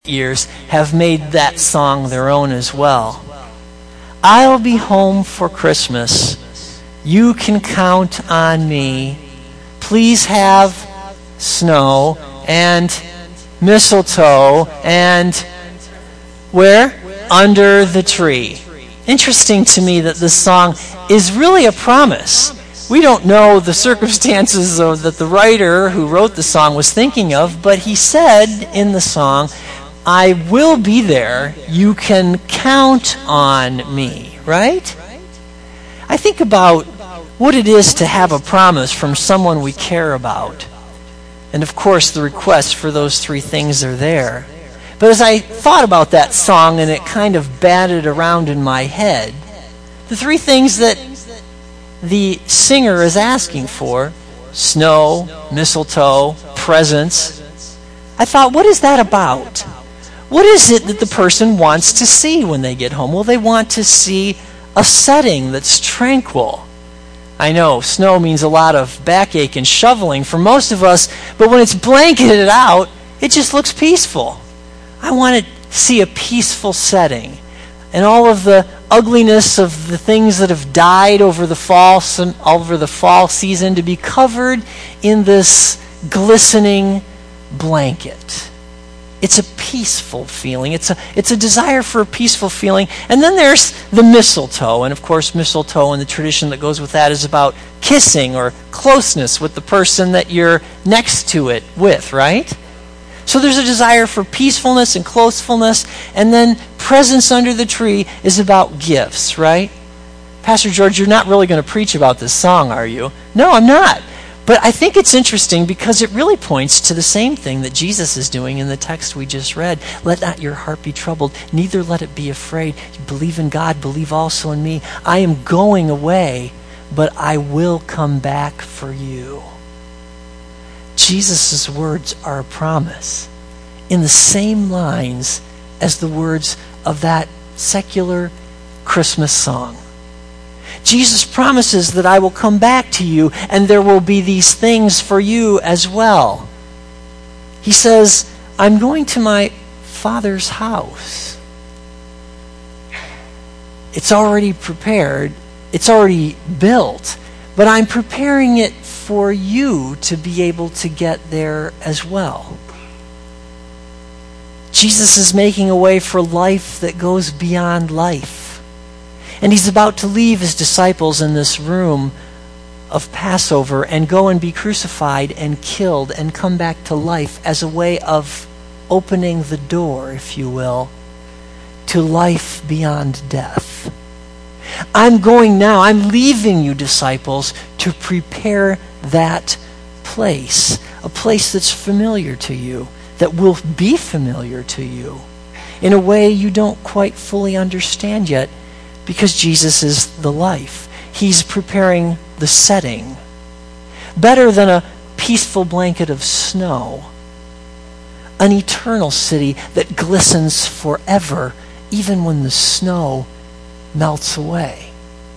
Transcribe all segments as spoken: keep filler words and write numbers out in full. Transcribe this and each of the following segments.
years have made that song their own as well. I'll be home for Christmas. You can count on me. Please have snow and mistletoe and where? Under the tree. Interesting to me that this song is really a promise. We don't know the circumstances of, that the writer who wrote the song was thinking of, but he said in the song, I will be there. You can count on me, right? I think about what it is to have a promise from someone we care about. And of course, the requests for those three things are there. But as I thought about that song and it kind of batted around in my head, the three things that the singer is asking for, snow, mistletoe, presents, I thought, what is that about? What is it that the person wants to see when they get home? Well, they want to see a setting that's tranquil. I know snow means a lot of backache and shoveling for most of us, but when it's blanketed out, it just looks peaceful. I want to see a peaceful setting. And all of the ugliness of the things that have died over the fall, over the fall season to be covered in this glistening blanket. It's a peaceful feeling. It's a, it's a desire for a peaceful feeling. And then there's the mistletoe. And of course, mistletoe and the tradition that goes with that is about kissing or closeness with the person that you're next to it with, right? So there's a desire for peacefulness and closefulness. And then presents under the tree is about gifts, right? Pastor George, you're not really going to preach about this song, are you? No, I'm not. But I think it's interesting because it really points to the same thing that Jesus is doing in the text we just read. Let not your heart be troubled, neither let it be afraid. You believe in God, believe also in me. I am going away, but I will come back for you. Jesus' words are a promise in the same lines as the words of that secular Christmas song. Jesus promises that I will come back to you and there will be these things for you as well. He says, I'm going to my Father's house. It's already prepared. It's already built. But I'm preparing it for you to be able to get there as well. Jesus is making a way for life that goes beyond life. And he's about to leave his disciples in this room of Passover and go and be crucified and killed and come back to life as a way of opening the door, if you will, to life beyond death. I'm going now, I'm leaving you, disciples, to prepare that place, a place that's familiar to you, that will be familiar to you in a way you don't quite fully understand yet, because Jesus is the life. He's preparing the setting. Better than a peaceful blanket of snow. An eternal city that glistens forever, even when the snow melts away.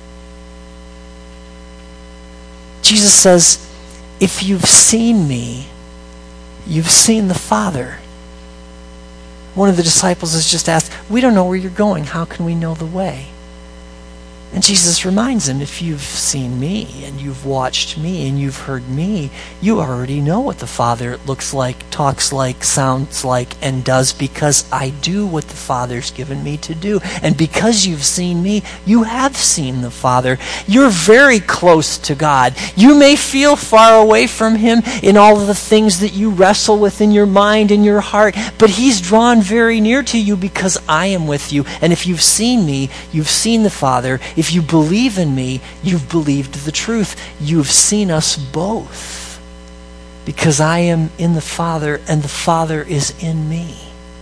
Jesus says, if you've seen me, you've seen the Father. One of the disciples has just asked, we don't know where you're going. How can we know the way? And Jesus reminds him, if you've seen me and you've watched me and you've heard me, you already know what the Father looks like, talks like, sounds like, and does, because I do what the Father's given me to do. And because you've seen me, you have seen the Father. You're very close to God. You may feel far away from him in all of the things that you wrestle with in your mind and your heart, but he's drawn very near to you because I am with you. And if you've seen me, you've seen the Father. If you believe in me, you've believed the truth. You've seen us both. Because I am in the Father and the Father is in me.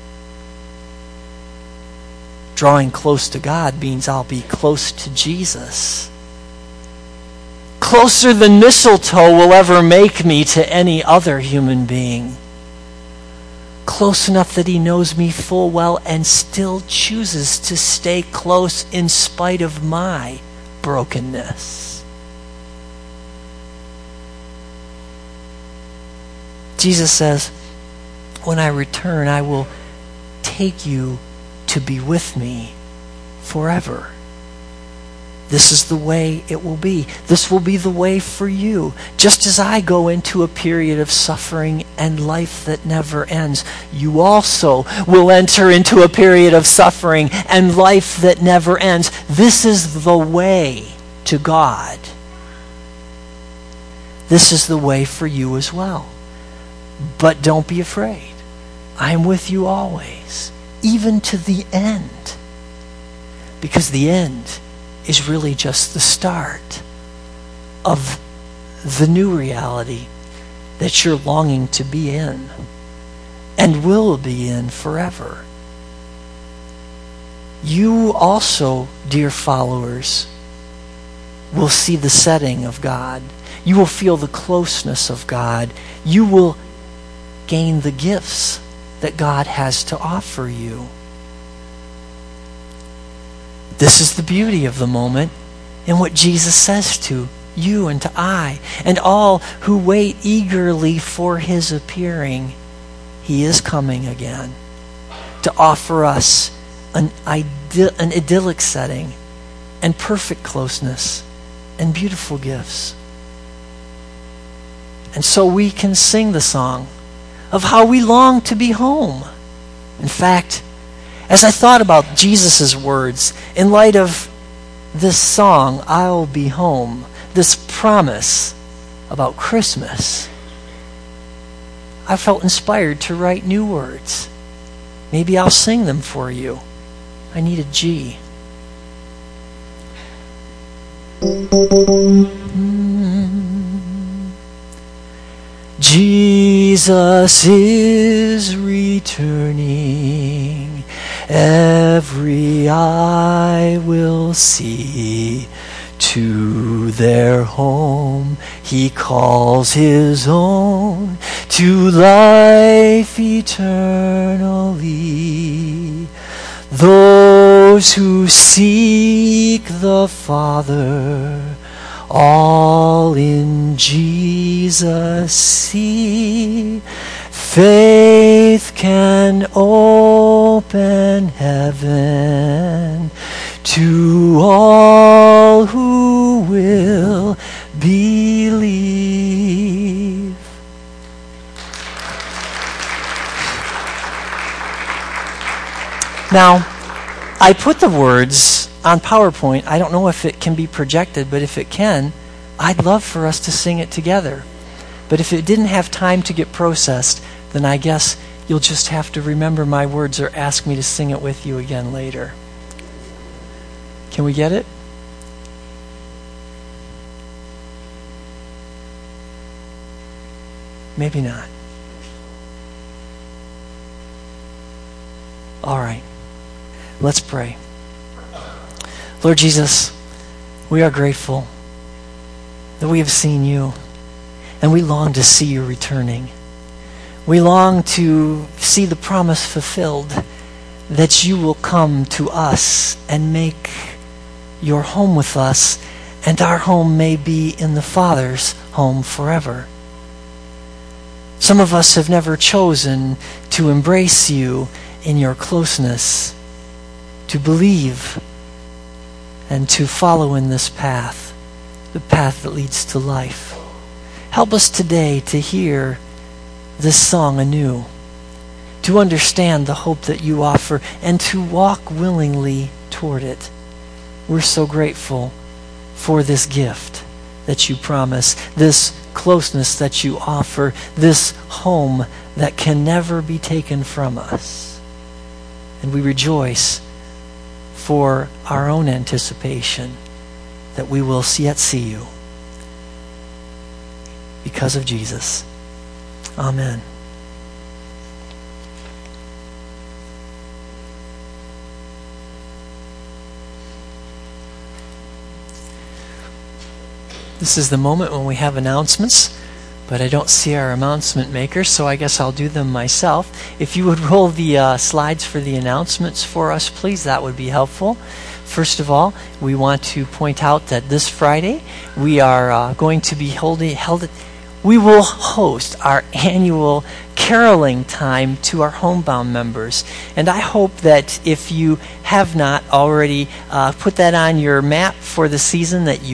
Drawing close to God means I'll be close to Jesus. Closer than mistletoe will ever make me to any other human being. Close enough that he knows me full well and still chooses to stay close in spite of my brokenness. Jesus says, when I return, I will take you to be with me forever. This is the way it will be. This will be the way for you. Just as I go into a period of suffering and life that never ends, you also will enter into a period of suffering and life that never ends. This is the way to God. This is the way for you as well. But don't be afraid. I am with you always, even to the end. Because the end is really just the start of the new reality that you're longing to be in and will be in forever. You also, dear followers, will see the setting of God. You will feel the closeness of God. You will gain the gifts that God has to offer you. This is the beauty of the moment and what Jesus says to you and to I and all who wait eagerly for his appearing. He is coming again to offer us an, ide- an idyllic setting and perfect closeness and beautiful gifts. And so we can sing the song of how we long to be home. In fact, as I thought about Jesus' words in light of this song, I'll be home, this promise about Christmas, I felt inspired to write new words. Maybe I'll sing them for you. I need a G. Mm. Jesus is returning. Every eye will see to their home. He calls his own to life eternally. Those who seek the Father, all in Jesus see. Faith can open heaven to all who will believe. Now, I put the words on PowerPoint. I don't know if it can be projected, but if it can, I'd love for us to sing it together. But if it didn't have time to get processed, then I guess you'll just have to remember my words or ask me to sing it with you again later. Can we get it? Maybe not. All right. Let's pray. Lord Jesus, we are grateful that we have seen you, and we long to see you returning. We long to see the promise fulfilled that you will come to us and make your home with us, and our home may be in the Father's home forever. Some of us have never chosen to embrace you in your closeness, to believe and to follow in this path, the path that leads to life. Help us today to hear this song anew, to understand the hope that you offer, and to walk willingly toward it. We're so grateful for this gift that you promise, this closeness that you offer, this home that can never be taken from us. And we rejoice for our own anticipation that we will yet see you because of Jesus. Amen. This is the moment when we have announcements, but I don't see our announcement maker, so I guess I'll do them myself. If you would roll the uh, slides for the announcements for us, please, that would be helpful. First of all, we want to point out that this Friday we are uh, going to be holding held. We will host our annual caroling time to our homebound members. And I hope that if you have not already uh, put that on your map for the season, that you